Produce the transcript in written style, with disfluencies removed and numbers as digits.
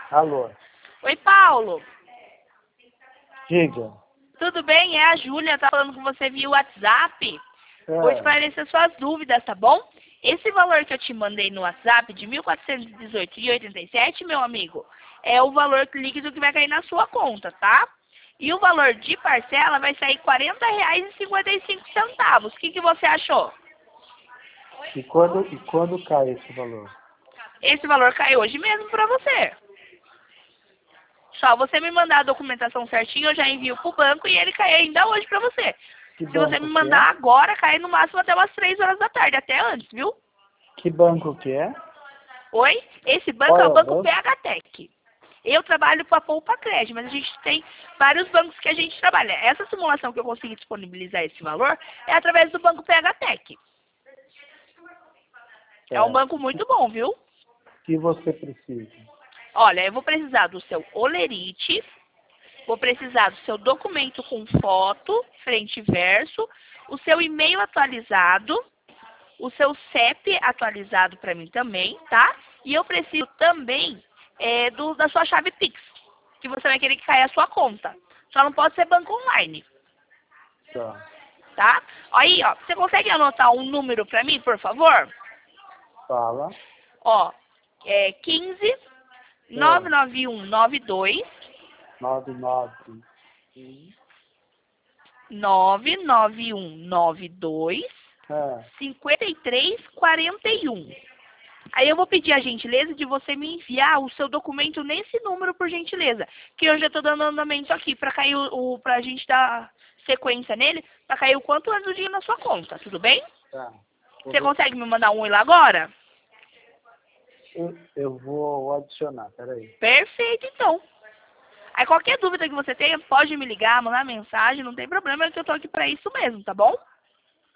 Alô, Oi, Paulo. diga. Tudo bem? É a Júlia, tá falando com você via WhatsApp. Vou É, esclarecer suas dúvidas, tá bom? Esse valor que eu te mandei no WhatsApp de 1.418,87, meu amigo, é o valor líquido que vai cair na sua conta, tá? E o valor de parcela vai sair R$ 40,55. O que você achou? e quando cai esse valor? Esse valor cai hoje mesmo pra você. Só você me mandar a documentação certinho, eu já envio pro banco e ele cai ainda hoje pra você. Que Se você me banco que é? mandar agora, cai no máximo até umas 3 horas da tarde, até antes, viu? Que banco que é? Oi? Esse banco Qual é é o o Banco banco? PHTEC. Eu trabalho com a Poupa Crédito, mas a gente tem vários bancos que a gente trabalha. Essa simulação que eu consegui disponibilizar esse valor é através do Banco PHTEC. É um É. banco muito bom, viu? Que você precisa? Olha, eu vou precisar do seu olerite, vou precisar do seu documento com foto, frente e verso, o seu e-mail atualizado, o seu CEP atualizado para mim também, tá? E eu preciso também da sua chave Pix, que você vai querer que caia a sua conta. Só não pode ser banco online, Tá. tá? Aí, ó, você consegue anotar um número para mim, por favor? Fala. Ó, é 15 É. 99192 99. 99192 É. 5341. Aí eu vou pedir a gentileza de você me enviar o seu documento nesse número, por gentileza. Que eu já estou dando andamento aqui para cair pra gente dar sequência nele, para cair o quanto antes do dia na sua conta, tudo bem? Tá. Você consegue me mandar um oi lá agora? Eu vou adicionar, peraí. Perfeito, então. Aí qualquer dúvida que você tenha, pode me ligar, mandar mensagem, não tem problema, que eu tô aqui para isso mesmo, tá bom?